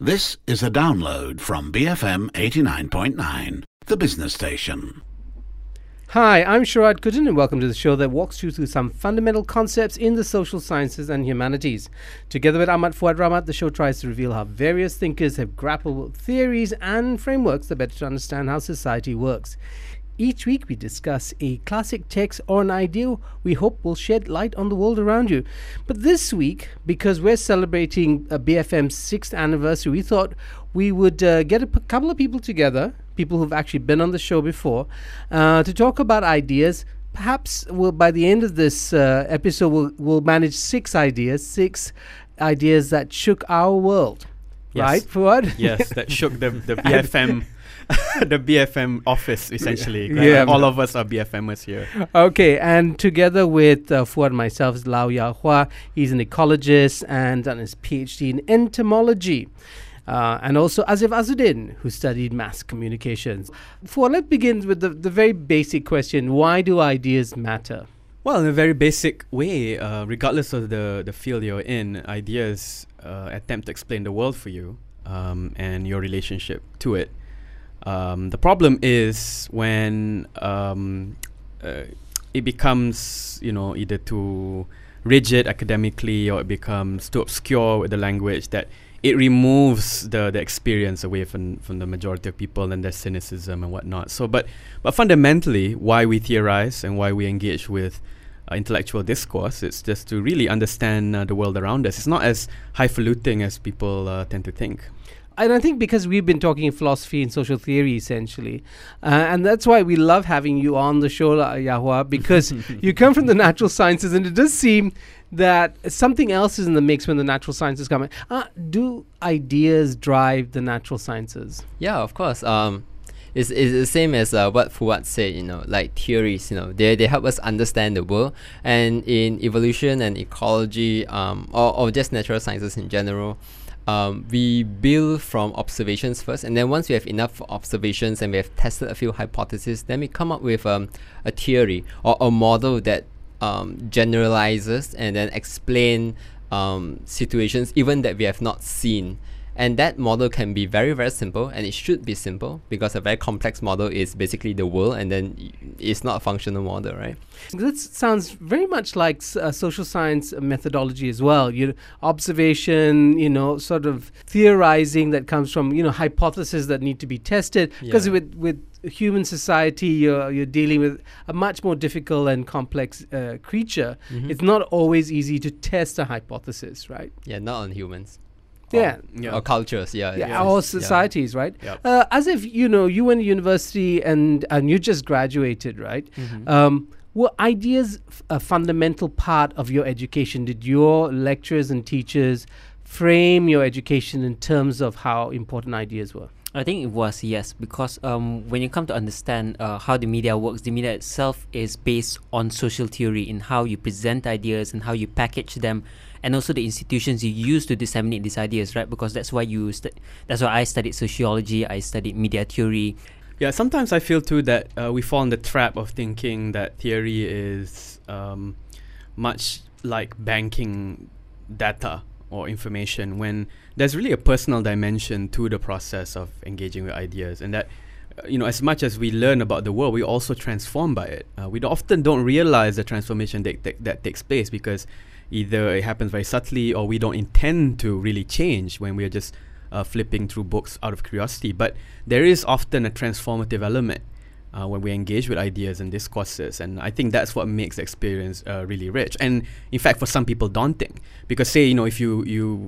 This is a download from BFM 89.9, the business station. Hi, I'm Sharad Kudin and welcome to the show that walks you through some fundamental concepts in the social sciences and humanities. Together with Ahmad Fuad Rahmat, the show tries to reveal how various thinkers have grappled with theories and frameworks that better understand how society works. Each week we discuss a classic text or an idea we hope will shed light on the world around you. But this week, because we're celebrating BFM's 6th anniversary, we thought we would get a couple of people together, people who've actually been on the show before, to talk about ideas. Perhaps by the end of this episode, we'll manage 6 ideas that shook our world. Yes. Right, Fuad? Yes, that shook the BFM the BFM office, essentially. Yeah. All of us are BFMers here. Okay, and together with Fuad and myself is Lau Ya Hua. He's an ecologist and done his PhD in entomology. And also Azif Azuddin, who studied mass communications. Fuad, let's begin with the very basic question. Why do ideas matter? Well, in a very basic way, regardless of the field you're in, ideas attempt to explain the world for you and your relationship to it. The problem is when it becomes, either too rigid academically or it becomes too obscure with the language that it removes the experience away from the majority of people and their cynicism and whatnot. So, but fundamentally, why we theorize and why we engage with intellectual discourse, it's just to really understand the world around us. It's not as highfalutin as people tend to think. And I think because we've been talking philosophy and social theory, essentially, and that's why we love having you on the show, Yahua, because you come from the natural sciences, and it does seem that something else is in the mix when the natural sciences come in. Do ideas drive the natural sciences? Yeah, of course. It's the same as what Fuad said, like theories, they help us understand the world. And in evolution and ecology, or just natural sciences in general, we build from observations first, and then once we have enough observations and we have tested a few hypotheses, then we come up with a theory or a model that generalizes and then explain situations even that we have not seen. And that model can be very, very simple, and it should be simple because a very complex model is basically the world, and then it's not a functional model, right? That sounds very much like social science methodology as well. Observation, sort of theorizing that comes from, hypotheses that need to be tested. Because with human society, you're dealing with a much more difficult and complex creature. Mm-hmm. It's not always easy to test a hypothesis, right? Yeah, not on humans. Or cultures, or societies, right? Yep. As if you went to university and you just graduated, right? Mm-hmm. Were ideas a fundamental part of your education? Did your lecturers and teachers frame your education in terms of how important ideas were? I think it was, yes, because when you come to understand how the media works, the media itself is based on social theory in how you present ideas and how you package them, and also the institutions you use to disseminate these ideas, right? Because that's why that's why I studied sociology, I studied media theory. Yeah, sometimes I feel too that we fall in the trap of thinking that theory is much like banking data or information, when there's really a personal dimension to the process of engaging with ideas, and that as much as we learn about the world, we also transform by it. We often don't realize the transformation that takes place because either it happens very subtly or we don't intend to really change when we're just flipping through books out of curiosity. But there is often a transformative element when we engage with ideas and discourses, and I think that's what makes the experience really rich, and in fact for some people daunting, because say if you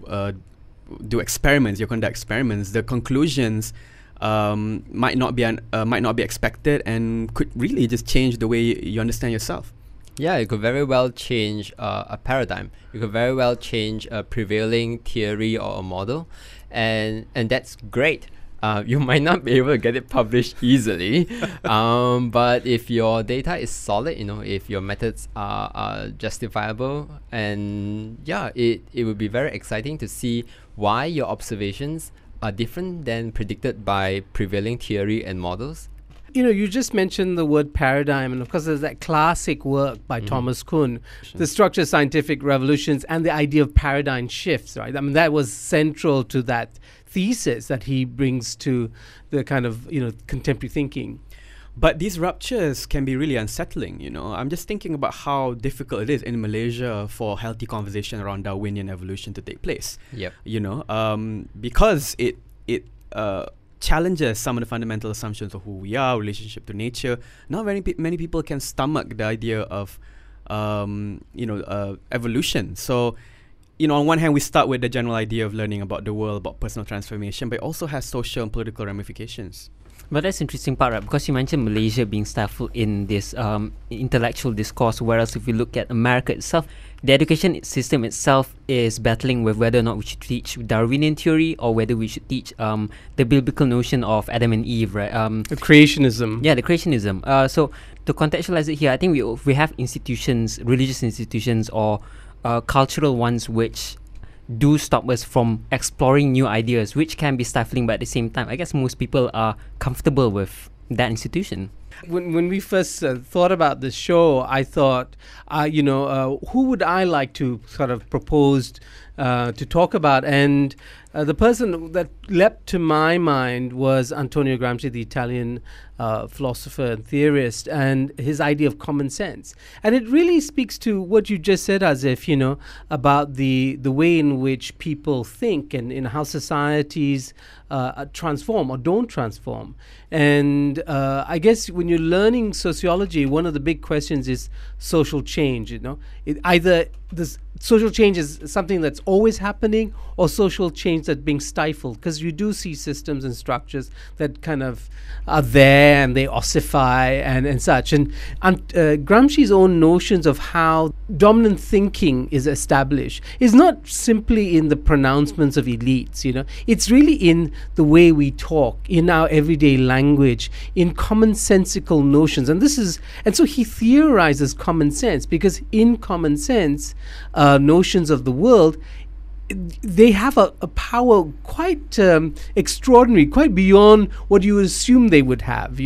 do experiments, you conduct experiments, the conclusions might not be expected and could really just change the way you understand yourself. Yeah, it could very well change a paradigm. It could very well change a prevailing theory or a model, and that's great. You might not be able to get it published easily, but if your data is solid, if your methods are justifiable, and it would be very exciting to see why your observations are different than predicted by prevailing theory and models. You just mentioned the word paradigm, and of course there's that classic work by Thomas Kuhn, The Structure of Scientific Revolutions, and the idea of paradigm shifts, right? I mean, that was central to that thesis that he brings to the kind of, contemporary thinking. But these ruptures can be really unsettling, I'm just thinking about how difficult it is in Malaysia for healthy conversation around Darwinian evolution to take place. Yep. Because it challenges some of the fundamental assumptions of who we are, relationship to nature. Not very many people can stomach the idea of, evolution. So, on one hand, we start with the general idea of learning about the world, about personal transformation, but it also has social and political ramifications. But that's interesting part, right? Because you mentioned Malaysia being stifled in this intellectual discourse, whereas if you look at America itself, the education system itself is battling with whether or not we should teach Darwinian theory or whether we should teach the biblical notion of Adam and Eve, right? The creationism. Yeah, the creationism. So to contextualize it here, I think we have institutions, religious institutions or cultural ones which do stop us from exploring new ideas, which can be stifling, but at the same time, I guess most people are comfortable with that institution. When we first thought about this show, I thought, who would I like to sort of propose to talk about? And the person that leapt to my mind was Antonio Gramsci, the Italian philosopher and theorist, and his idea of common sense. And it really speaks to what you just said, Azif, about the way in which people think and in how societies transform or don't transform. And I guess when you're learning sociology, one of the big questions is social change. Either this social change is something that's always happening, or social change that's being stifled, because you do see systems and structures that kind of are there and they ossify and such. And Gramsci's own notions of how dominant thinking is established is not simply in the pronouncements of elites. It's really in the way we talk, in our everyday language, in commonsensical notions. And so he theorizes common sense, because in common sense notions of the world, they have a power quite extraordinary, quite beyond what you would assume they would have,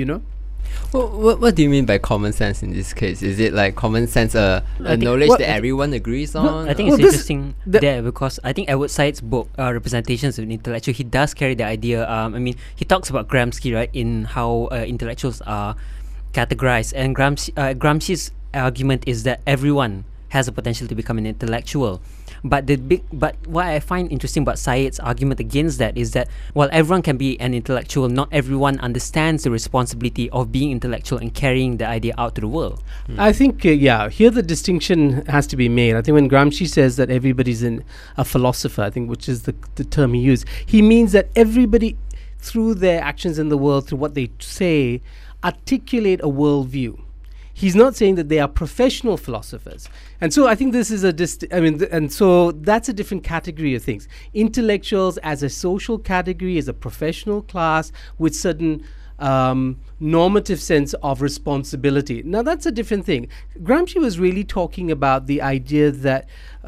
Well, what do you mean by common sense in this case? Is it like common sense, a knowledge that everyone agrees on? I think it's interesting there, because I think Edward Said's book, Representations of an Intellectual, he does carry the idea. He talks about Gramsci, right, in how intellectuals are categorized. And Gramsci's argument is that everyone has the potential to become an intellectual. But what I find interesting about Said's argument against that is that while everyone can be an intellectual, not everyone understands the responsibility of being intellectual and carrying the idea out to the world. I think, here the distinction has to be made. I think when Gramsci says that everybody's a philosopher, I think, which is the term he used, he means that everybody, through their actions in the world, through what they say, articulate a worldview. He's not saying that they are professional philosophers. And so I think this is and so that's a different category of things. Intellectuals as a social category, as a professional class with certain normative sense of responsibility. Now that's a different thing. Gramsci was really talking about the idea that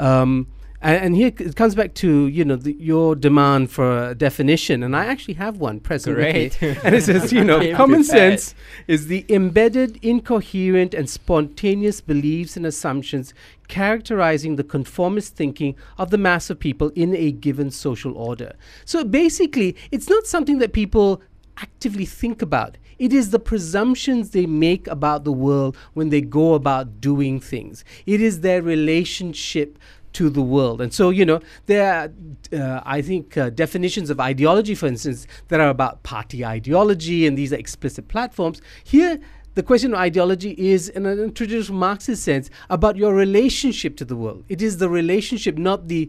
and here it comes back to your demand for a definition, and I actually have one present. Great. And it says common sense is the embedded, incoherent, and spontaneous beliefs and assumptions characterizing the conformist thinking of the mass of people in a given social order. So basically, it's not something that people actively think about. It is the presumptions they make about the world when they go about doing things. It is their relationship to the world. And so, there are, I think, definitions of ideology, for instance, that are about party ideology, and these are explicit platforms. Here, the question of ideology is, in a traditional Marxist sense, about your relationship to the world. It is the relationship, not the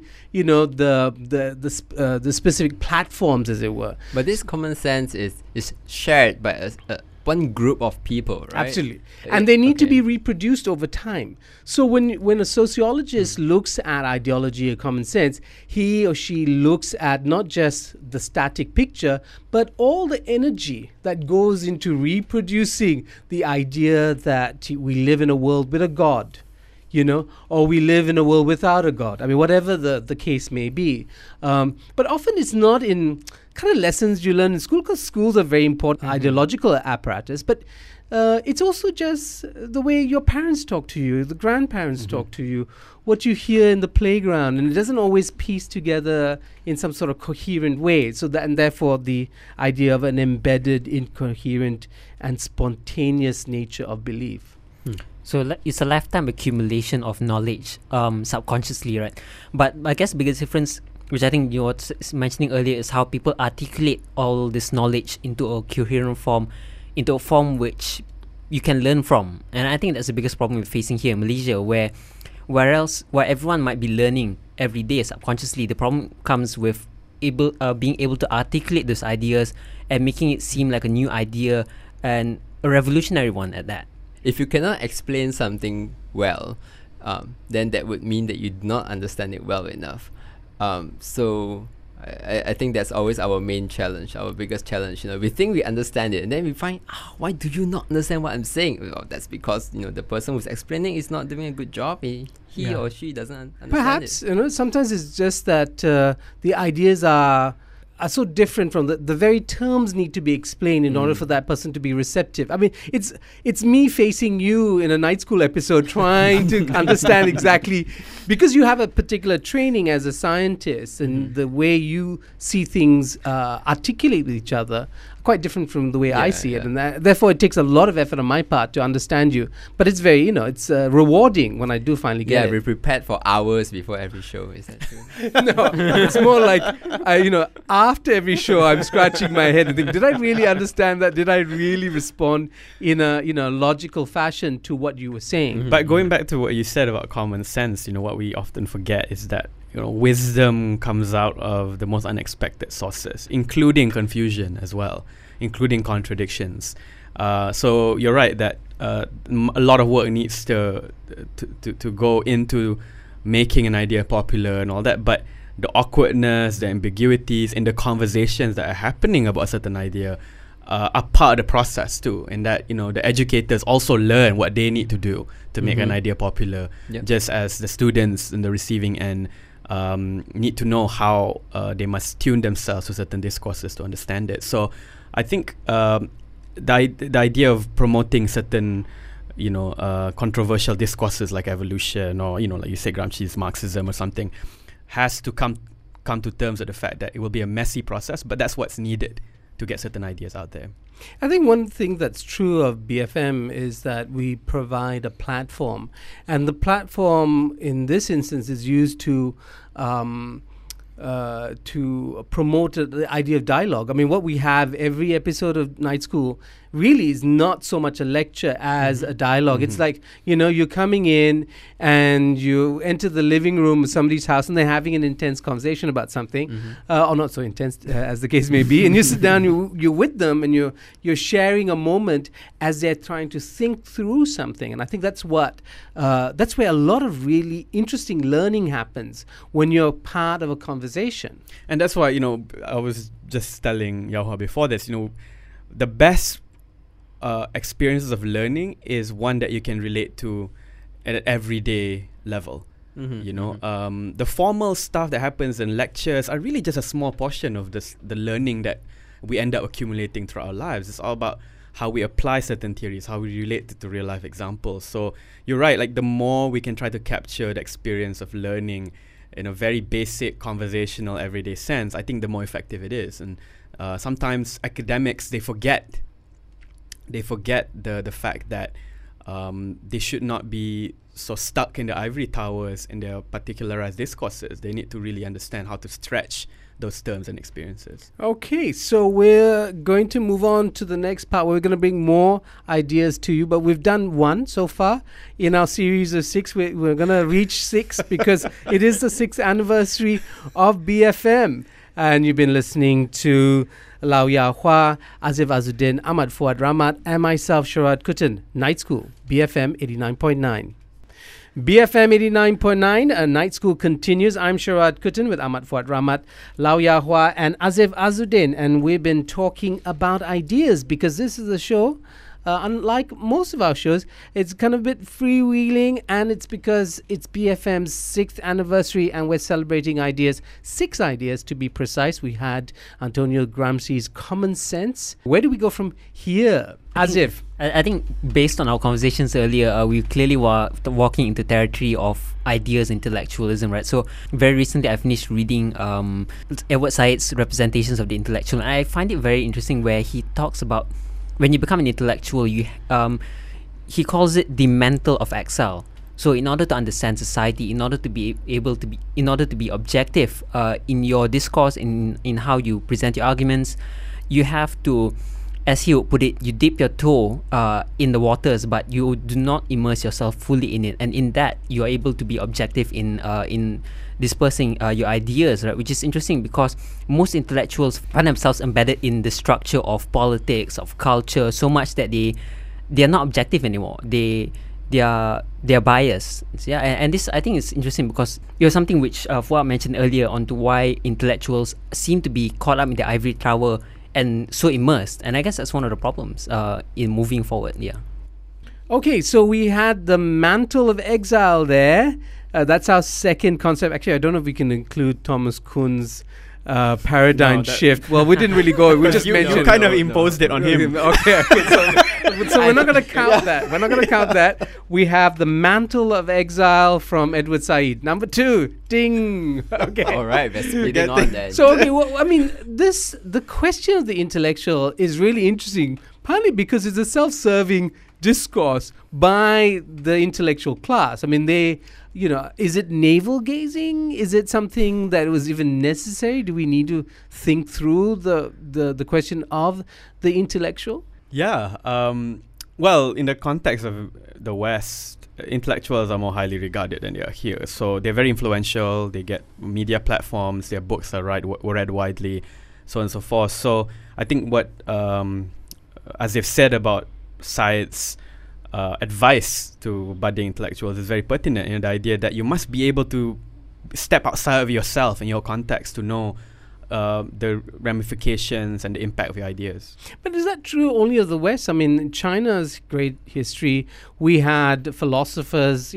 specific platforms, as it were. But this common sense is shared by one group of people, right? Absolutely. And they need to be reproduced over time. So when a sociologist looks at ideology or common sense, he or she looks at not just the static picture, but all the energy that goes into reproducing the idea that we live in a world with a God, or we live in a world without a God. I mean, whatever the case may be. But often it's not in kind of lessons you learn in school, because schools are very important ideological apparatus. But it's also just the way your parents talk to you, the grandparents talk to you, what you hear in the playground, and it doesn't always piece together in some sort of coherent way. So that, and therefore the idea of an embedded, incoherent, and spontaneous nature of belief. So it's a lifetime accumulation of knowledge, subconsciously, right? But I guess the biggest difference, which I think you were mentioning earlier, is how people articulate all this knowledge into a coherent form, into a form which you can learn from. And I think that's the biggest problem we're facing here in Malaysia, where everyone might be learning every day subconsciously. The problem comes with being able to articulate those ideas and making it seem like a new idea and a revolutionary one at that. If you cannot explain something well, then that would mean that you do not understand it well enough. So I think that's always our main challenge, our biggest challenge. We think we understand it, and then we find, why do you not understand what I'm saying? Well, that's because the person who's explaining is not doing a good job. He or she doesn't understand Perhaps it. Sometimes it's just that the ideas are so different from the very terms need to be explained in order for that person to be receptive. I mean, it's me facing you in a night school episode trying to understand exactly, because you have a particular training as a scientist and the way you see things articulate with each other quite different from the way I see it, and therefore it takes a lot of effort on my part to understand you. But it's very, it's rewarding when I do finally get it. Yeah, we prepared for hours before every show. Is that true? No, it's more like after every show I'm scratching my head and think, did I really understand that? Did I really respond in a logical fashion to what you were saying? But going back to what you said about common sense, what we often forget is that wisdom comes out of the most unexpected sources, including confusion as well, including contradictions. So you're right that a lot of work needs to go into making an idea popular and all that, but the awkwardness, the ambiguities in the conversations that are happening about a certain idea are part of the process too, in that the educators also learn what they need to do to make an idea popular, just as the students in the receiving end need to know how they must tune themselves to certain discourses to understand it. So I think the idea of promoting certain controversial discourses like evolution or like you say Gramsci's Marxism or something has to come to terms with the fact that it will be a messy process, but that's what's needed to get certain ideas out there. I think one thing that's true of BFM is that we provide a platform, and the platform in this instance is used to promote the idea of dialogue. I mean, what we have every episode of Night School really is not so much a lecture as a dialogue. It's like, you're coming in and you enter the living room of somebody's house and they're having an intense conversation about something, or not so intense as the case may be, and you sit down, you're with them and you're sharing a moment as they're trying to think through something. And I think that's where a lot of really interesting learning happens, when you're part of a conversation. And that's why, I was just telling Yauha before this, the best experiences of learning is one that you can relate to at an everyday level. The formal stuff that happens in lectures are really just a small portion of the learning that we end up accumulating throughout our lives. It's all about how we apply certain theories, how we relate it to real life examples. So you're right, like the more we can try to capture the experience of learning in a very basic conversational everyday sense, I think the more effective it is. And sometimes academics, they forget the fact that they should not be so stuck in the ivory towers in their particularized discourses. They need to really understand how to stretch those terms and experiences. Okay, so we're going to move on to the next part. We're going to bring more ideas to you, but we've done one so far in our series of 6. We're going to reach 6 because it is the 6th anniversary of BFM. And you've been listening to Lau Ya Hua, Azif Azuddin, Ahmad Fuad Rahmat, and myself, Sharad Kuttan. Night School, BFM 89.9. BFM 89.9, Night School continues. I'm Sharad Kuttan with Ahmad Fuad Rahmat, Lau Ya Hua, and Azif Azuddin. And we've been talking about ideas because this is a show unlike most of our shows, it's kind of a bit freewheeling, and it's because it's BFM's 6th anniversary and we're celebrating ideas, 6 ideas to be precise. We had Antonio Gramsci's Common Sense. Where do we go from here? I think based on our conversations earlier, we clearly were walking into territory of ideas intellectualism, right? So very recently I finished reading Edward Said's Representations of the Intellectual, and I find it very interesting where he talks about when you become an intellectual, he calls it the mantle of exile. So in order to understand society, in order to be objective in your discourse, in how you present your arguments, you have to, as he would put it, you dip your toe in the waters, but you do not immerse yourself fully in it. And in that, you are able to be objective in dispersing your ideas, right? Which is interesting because most intellectuals find themselves embedded in the structure of politics, of culture, so much that they are not objective anymore. They are biased. Yeah, and this I think is interesting because it was something which Fuad mentioned earlier onto why intellectuals seem to be caught up in the ivory tower and so immersed, and I guess that's one of the problems in moving forward. Yeah. Okay, so we had the mantle of exile there. That's our second concept. Actually, I don't know if we can include Thomas Kuhn's paradigm shift. Well, we didn't really go. We just mentioned. You kind of imposed it on him. Okay. So we're not going to count that. We're not going to count that. We have the mantle of exile from Edward Said. Number 2, ding. Okay. All right, we're speeding on then. So okay, well, I mean, the question of the intellectual is really interesting, partly because it's a self-serving discourse by the intellectual class. I mean, is it navel gazing? Is it something that was even necessary? Do we need to think through the question of the intellectual? Yeah. Well, in the context of the West, intellectuals are more highly regarded than they are here. So they're very influential. They get media platforms. Their books are read widely, so on and so forth. So I think what, as they've said about Said's advice to budding intellectuals is very pertinent in the idea that you must be able to step outside of yourself and your context to know the ramifications and the impact of your ideas. But is that true only of the West? I mean, in China's great history, we had philosophers,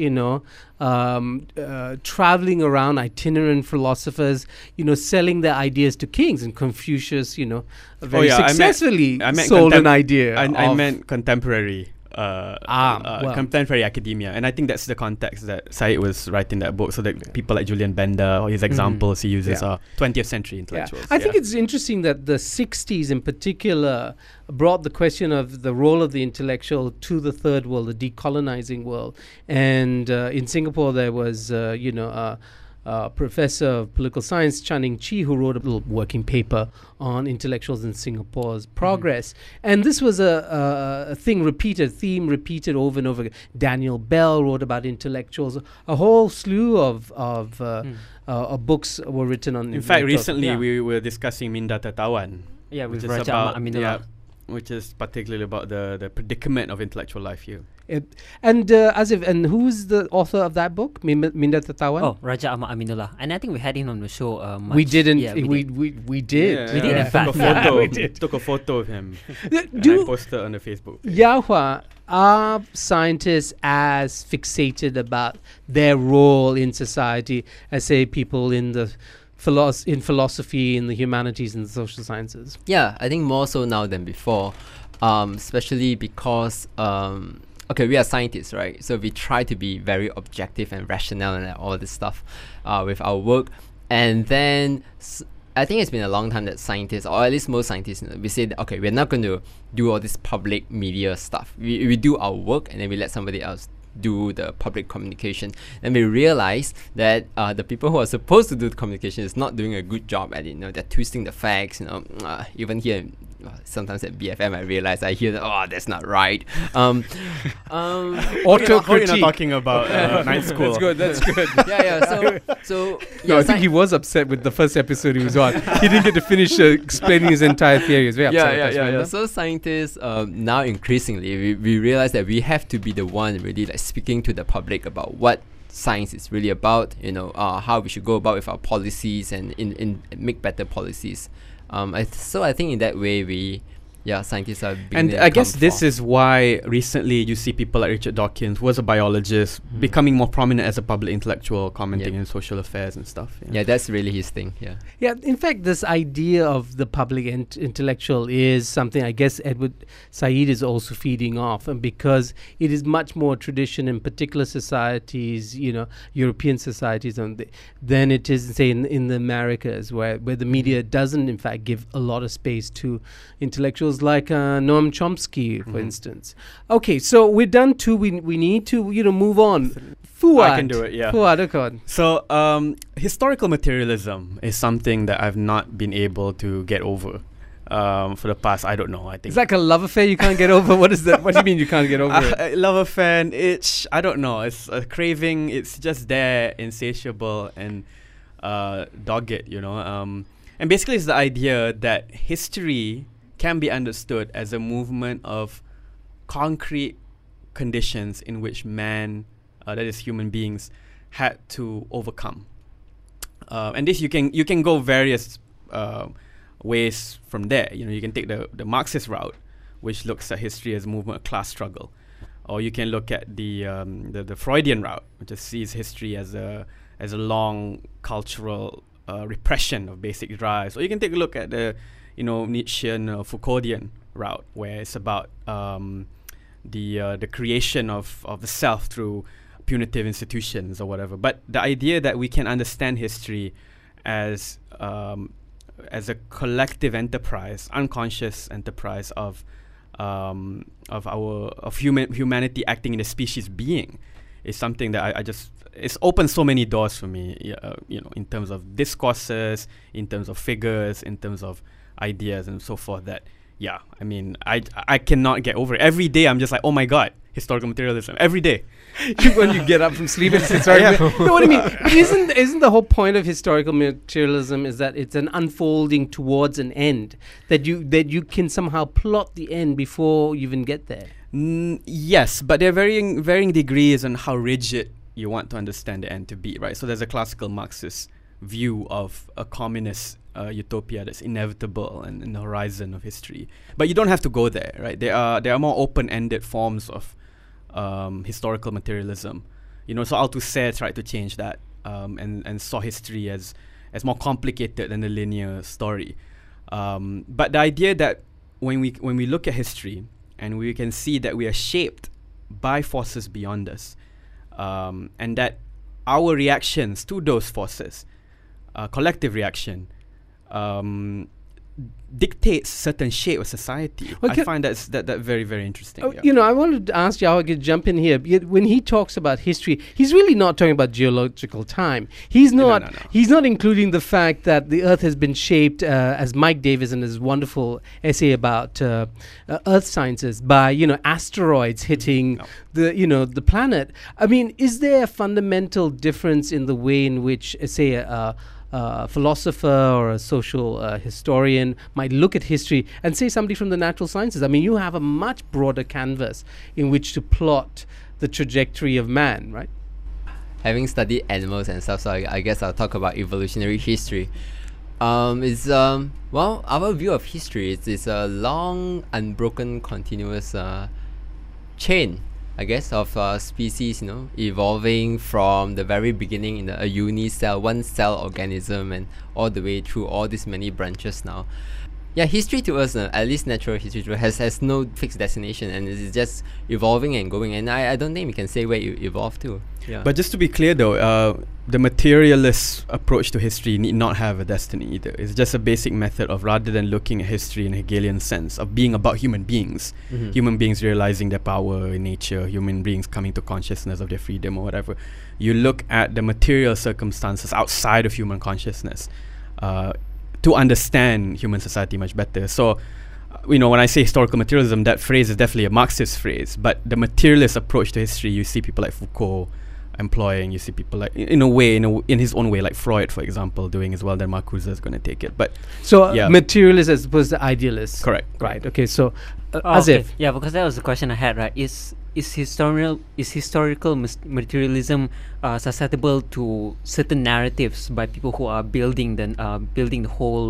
traveling around, itinerant philosophers, selling their ideas to kings. And Confucius, very successfully sold an idea. I meant contemporary. Contemporary academia, and I think that's the context that Said was writing that book, so that people like Julian Bender or his examples he uses are 20th century intellectuals. I think it's interesting that the 60s in particular brought the question of the role of the intellectual to the third world, the decolonizing world. And in Singapore there was professor of political science, Channing Chi, who wrote a little working paper on intellectuals in Singapore's progress. And this was a theme repeated over and over again. Daniel Bell wrote about intellectuals. A whole slew of books were written on. In fact, recently we were discussing Minda Tertawan. Yeah, with Raja Ahmad Aminullah. Which is particularly about the predicament of intellectual life here. And who's the author of that book, Minda Tertawan? Oh, Raja Ahmad Aminullah. And I think we had him on the show. We didn't. Yeah, we did. We did, in fact. Took a photo of him. And I posted on the Facebook page. Yahua, are scientists as fixated about their role in society as, say, people in the philosophy, in the humanities, and the social sciences? Yeah, I think more so now than before, especially because we are scientists, right? So we try to be very objective and rational and all this stuff with our work. And then I think it's been a long time that scientists, or at least most scientists, we say that, okay, we're not going to do all this public media stuff. We do our work and then we let somebody else do the public communication. And we realize that the people who are supposed to do the communication is not doing a good job at it. They're twisting the facts. Even here, sometimes at BFM, I hear that, that's not right. Autocritique. You're not talking about night school. That's good. So I think he was upset with the first episode he was on. He didn't get to finish explaining his entire theory. He was very upset. So scientists now increasingly we realize that we have to be the one really speaking to the public about what science is really about. How we should go about with our policies and in make better policies. I think in that way we scientists are And I guess this is why recently you see people like Richard Dawkins, who was a biologist, becoming more prominent as a public intellectual, commenting in social affairs and stuff. Yeah, that's really his thing. Yeah, in fact, this idea of the public intellectual is something I guess Edward Said is also feeding off, and because it is much more tradition in particular societies, European societies, than it is, say, in the Americas, where the media doesn't, in fact, give a lot of space to intellectuals like Noam Chomsky, for instance. Okay, so we're done too. We need to move on. Fuad. I can do it, yeah. Fuad, okay. So historical materialism is something that I've not been able to get over for the past, I don't know, I think. It's like a love affair you can't get over. What is that? What do you mean you can't get over it? Love affair, I don't know. It's a craving. It's just there, insatiable and dogged, And basically it's the idea that history can be understood as a movement of concrete conditions in which man, that is human beings, had to overcome. And this you can go various ways from there. You can take the Marxist route, which looks at history as a movement of class struggle, or you can look at the Freudian route, which just sees history as a long cultural repression of basic drives, or you can take a look at the Nietzschean Foucauldian route, where it's about the creation of the self through punitive institutions or whatever. But the idea that we can understand history as a collective enterprise, unconscious enterprise of humanity acting in a species being, is something that I just, it's opened so many doors for me. In terms of discourses, in terms of figures, in terms of ideas and so forth. That I cannot get over it. Every day I'm just like, oh my god, historical materialism. Every day. When you get up from sleep and say, sorry. No, what I mean, but isn't the whole point of historical materialism is that it's an unfolding towards an end, that you can somehow plot the end before you even get there? Yes, but there are varying degrees on how rigid you want to understand the end to be, right? So there's a classical Marxist view of a communist utopia that's inevitable and in the horizon of history, but you don't have to go there, right? There are more open-ended forms of historical materialism. So Althusser tried to change that and saw history as more complicated than a linear story. But the idea that when we look at history and we can see that we are shaped by forces beyond us, and that our reactions to those forces, collective reaction, dictates certain shape of society. I find that very, very interesting. I wanted to ask Yahya to jump in here. When he talks about history, he's really not talking about geological time. He's not. No. He's not including the fact that the Earth has been shaped, as Mike Davis in his wonderful essay about Earth sciences, by asteroids hitting the planet. I mean, is there a fundamental difference in the way in which, say, a philosopher or a social historian might look at history and say somebody from the natural sciences? I mean, you have a much broader canvas in which to plot the trajectory of man, right? Having studied animals and stuff, so I guess I'll talk about evolutionary history. Our view of history is a long, unbroken, continuous chain, I guess, of species, evolving from the very beginning in a unicell, one-cell organism, and all the way through all these many branches now. Yeah, history to us, at least natural history to us, has no fixed destination, and it's just evolving and going. And I don't think we can say where you evolve to. Yeah. But just to be clear, though, the materialist approach to history need not have a destiny either. It's just a basic method of, rather than looking at history in a Hegelian sense of being about human beings, human beings realizing their power in nature, human beings coming to consciousness of their freedom or whatever. You look at the material circumstances outside of human consciousness to understand human society much better. So, when I say historical materialism, that phrase is definitely a Marxist phrase, but the materialist approach to history, you see people like Foucault employing, you see people like, in his own way, like Freud, for example, doing as well. Then Marcuse is going to take it. But so materialist as opposed to idealist. Correct. Right. Okay. So Azif. Okay. Yeah, because that was the question I had. Right? Is historical materialism susceptible to certain narratives by people who are building the whole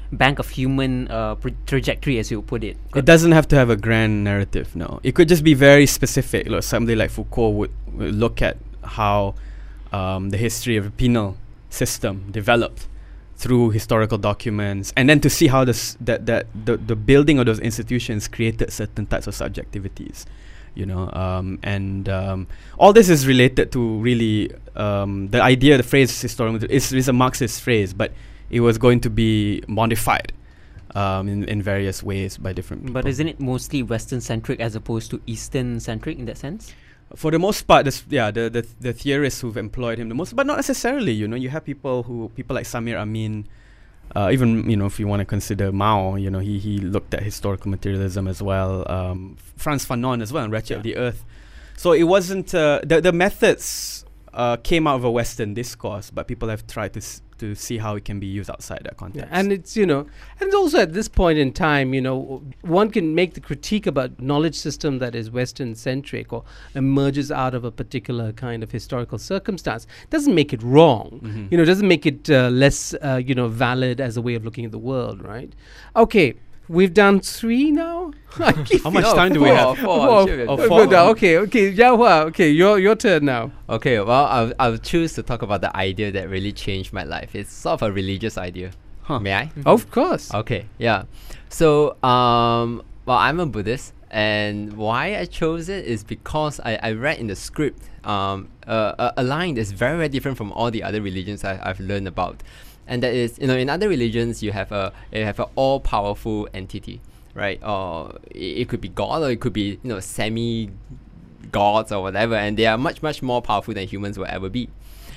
bank of human trajectory, as you put it. It doesn't have to have a grand narrative, no. It could just be very specific. Like somebody like Foucault would look at how the history of the penal system developed through historical documents, and then to see how the building of those institutions created certain types of subjectivities, and all this is related to really the idea, the phrase historical is a Marxist phrase, but it was going to be modified in various ways by different people. But isn't it mostly Western-centric as opposed to Eastern-centric in that sense? For the most part, the theorists who've employed him the most, but not necessarily. You have people like Samir Amin, even if you want to consider Mao. He looked at historical materialism as well. Frantz Fanon as well, and Wretched of the Earth. So it wasn't the methods came out of a Western discourse, but people have tried to see how it can be used outside that context. Yeah, and it's and also at this point in time, one can make the critique about knowledge system that is Western centric or emerges out of a particular kind of historical circumstance. Doesn't make it wrong. Mm-hmm. Doesn't make it less valid as a way of looking at the world, right? Okay. We've done 3 now. How much time do we have? Four. Okay. Yahua. Okay, your turn now. Okay, well, I'll choose to talk about the idea that really changed my life. It's sort of a religious idea. Huh. May I? Of course. Okay, yeah. So, well, I'm a Buddhist, and why I chose it is because I read in the script a line that's very, very different from all the other religions I've learned about. And that is, in other religions, you have a all-powerful entity, right? Or it could be God, or it could be, semi-gods or whatever, and they are much, much more powerful than humans will ever be.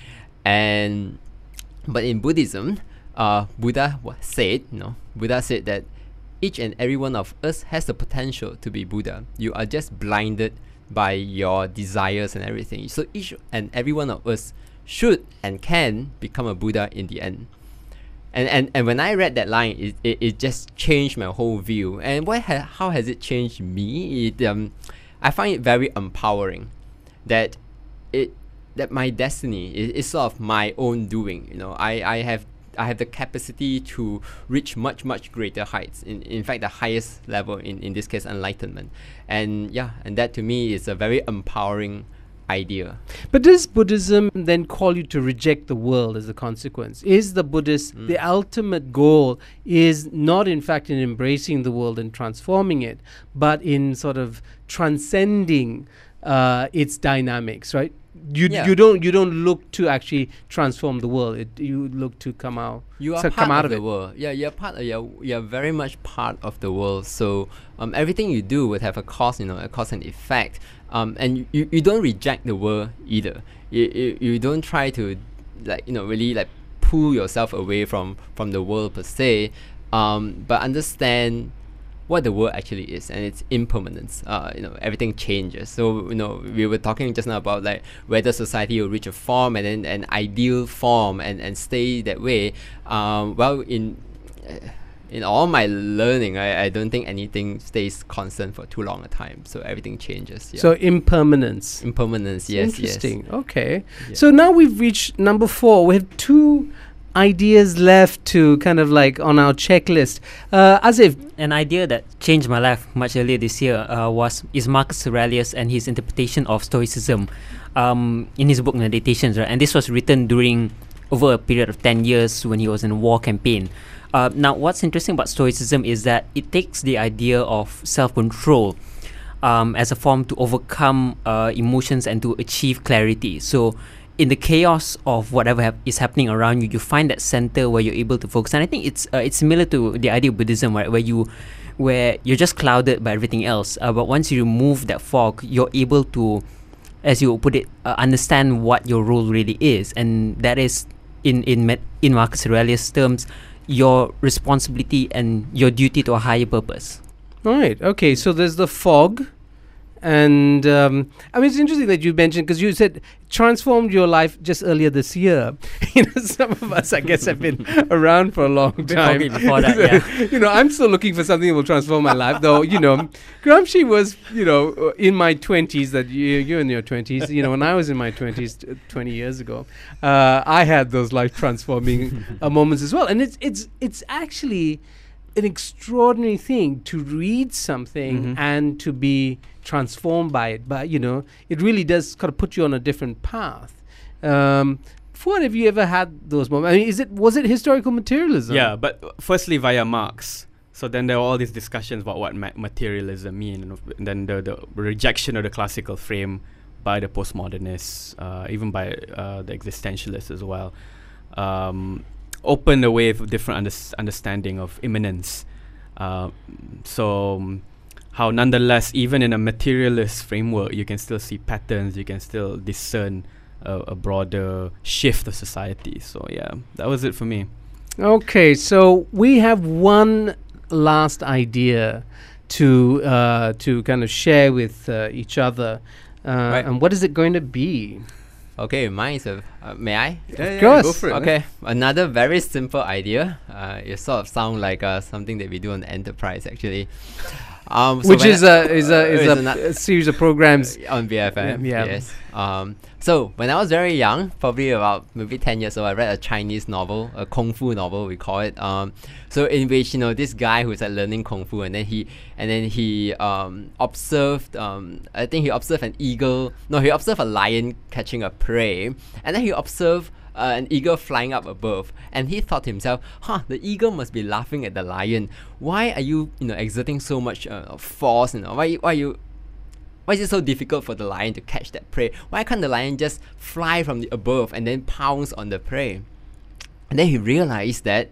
But in Buddhism, Buddha said that each and every one of us has the potential to be Buddha. You are just blinded by your desires and everything. So each and every one of us should and can become a Buddha in the end. And when I read that line, it just changed my whole view. And how has it changed me? I find it very empowering that my destiny is sort of my own doing. I have the capacity to reach much, much greater heights. In fact, the highest level in this case, enlightenment. And that to me is a very empowering idea. But does Buddhism then call you to reject the world as a consequence? Is the Buddhist, the ultimate goal is not in fact in embracing the world and transforming it, but in sort of transcending its dynamics, right? You don't look to actually transform the world. You look to come out. You are part of the world. Yeah, you're very much part of the world. So everything you do would have a cause, a cause and effect. And you don't reject the world either. You don't try to really pull yourself away from the world per se. But understand what the world actually is and its impermanence. Everything changes. So we were talking just now about whether society will reach a form and then an ideal form and stay that way. Well, in all my learning, I don't think anything stays constant for too long a time. So everything changes. Yeah. So impermanence. Yes. Interesting. Okay. Yeah. So now we've reached number 4. We have 2 ideas left to kind of on our checklist. Azif. An idea that changed my life much earlier this year is Marcus Aurelius and his interpretation of Stoicism in his book Meditations. Right? And this was written over a period of 10 years when he was in a war campaign. Now, what's interesting about Stoicism is that it takes the idea of self-control as a form to overcome emotions and to achieve clarity. So in the chaos of whatever is happening around you, you find that center where you're able to focus. And I think it's similar to the idea of Buddhism, right? Where you're just clouded by everything else. But once you remove that fog, you're able to, as you put it, understand what your role really is. And that is, in Marcus Aurelius' terms, your responsibility and your duty to a higher purpose. All right. Okay. So there's the fog, And I mean, it's interesting that you mentioned, because you said transformed your life just earlier this year. Some of us, I guess, have been around for a long time. Before that, yeah. I'm still looking for something that will transform my life, though. Gramsci was, in my 20s. That you're in your 20s. When I was in my 20s, 20 years ago, I had those life transforming moments as well. And it's actually an extraordinary thing to read something and to be transformed by it. But it really does kind of put you on a different path. Fuad, have you ever had those moments? I mean, was it historical materialism? Yeah, but firstly via Marx. So then there were all these discussions about what materialism mean, and then the rejection of the classical frame by the postmodernists, even by the existentialists as well. Opened the way for different understanding of immanence. So how nonetheless, even in a materialist framework, you can still see patterns, you can still discern a broader shift of society. So yeah, that was it for me. Okay, so we have one last idea to kind of share with each other. Right. And what is it going to be? Okay, mine is may I? Of course. Go for it. Okay, another very simple idea. It sort of sounds like something that we do on the enterprise, actually. Which is a series of programs on BFM. Yeah. Yes. So when I was very young, probably about maybe 10 years old, I read a Chinese novel, a kung fu novel, we call it. So in which this guy who's like learning kung fu, and then he observed. I think he observed an eagle. No, he observed a lion catching a prey, and then he observed an eagle flying up above, and he thought to himself, the eagle must be laughing at the lion. Why are you exerting so much force? Why is it so difficult for the lion to catch that prey? Why can't the lion just fly from the above and then pounce on the prey? And then he realized that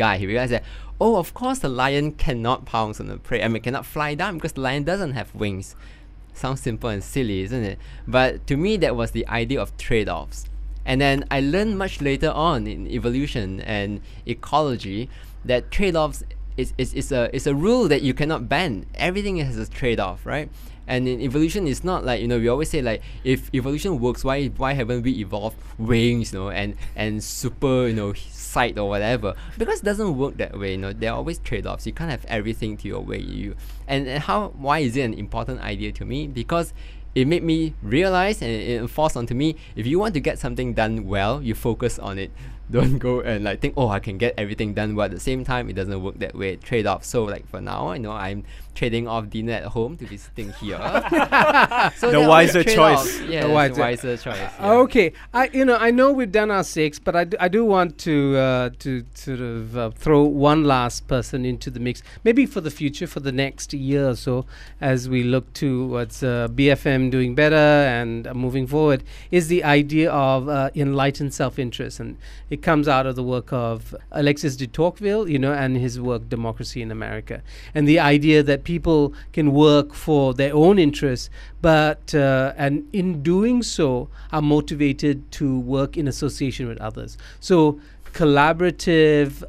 oh, of course the lion cannot pounce on the prey. I mean, cannot fly down because the lion doesn't have wings. Sounds simple and silly, isn't it? But to me, that was the idea of trade-offs. And then I learned much later on in evolution and ecology that trade-offs is a rule that you cannot bend. Everything has a trade-off, right? And in evolution, it's not like, we always say, like, if evolution works, why haven't we evolved wings, and super, sight or whatever? Because it doesn't work that way. There are always trade-offs. You can't have everything to your way. Why is it an important idea to me? Because it made me realize, and it forced onto me, if you want to get something done well, you focus on it. Don't go and think, I can get everything done well. At the same time, it doesn't work that way. Trade-off. So for now, I'm trading off dinner at home to be sitting here. So the wiser choice. Yeah, The wiser choice. Yeah. Okay, I know we've done our 6, but I do want to sort of throw one last person into the mix, maybe for the future, for the next year or so, as we look towards BFM doing better and moving forward, is the idea of enlightened self-interest. And it comes out of the work of Alexis de Tocqueville, and his work Democracy in America, and the idea that people can work for their own interests, but and in doing so are motivated to work in association with others. So collaborative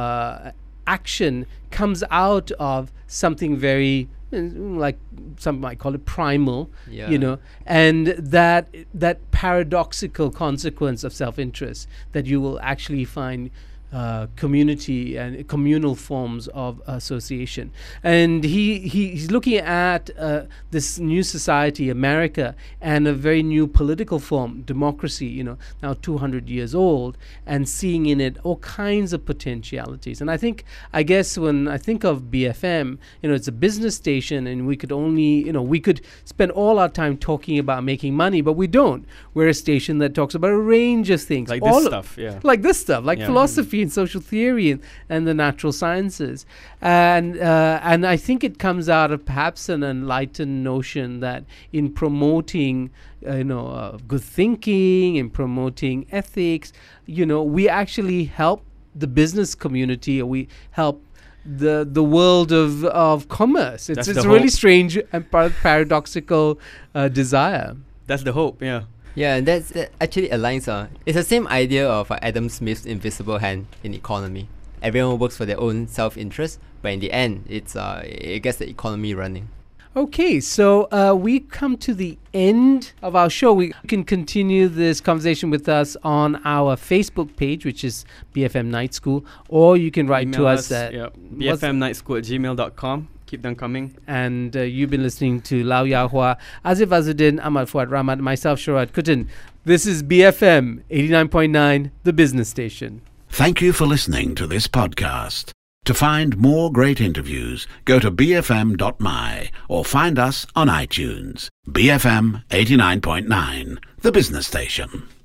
action comes out of something very, like some might call it primal, and that paradoxical consequence of self-interest, that you will actually find community and communal forms of association. And he's looking at this new society, America, and a very new political form, democracy, now 200 years old, and seeing in it all kinds of potentialities. And I guess when I think of BFM, it's a business station, and we could only, we could spend all our time talking about making money, but we don't. We're a station that talks about a range of things. Like this stuff, yeah. Like this stuff, like philosophy and social theory and the natural sciences. And I think it comes out of perhaps an enlightened notion that in promoting good thinking, in promoting ethics, we actually help the business community, or we help the world of commerce. It's a really strange and paradoxical desire. That's the hope, yeah. Yeah, and that actually aligns. It's the same idea of Adam Smith's invisible hand in economy. Everyone works for their own self-interest, but in the end, it gets the economy running. Okay, so we come to the end of our show. We can continue this conversation with us on our Facebook page, which is BFM Night School, or you can write to us at bfmnightschool@gmail.com. Keep them coming. And you've been listening to Lau Yahua, Azif Azuddin, Ahmad Fuad Rahmat, myself, Sharad Kutin. This is BFM 89.9, the business station. Thank you for listening to this podcast. To find more great interviews, go to bfm.my or find us on iTunes. BFM 89.9, the business station.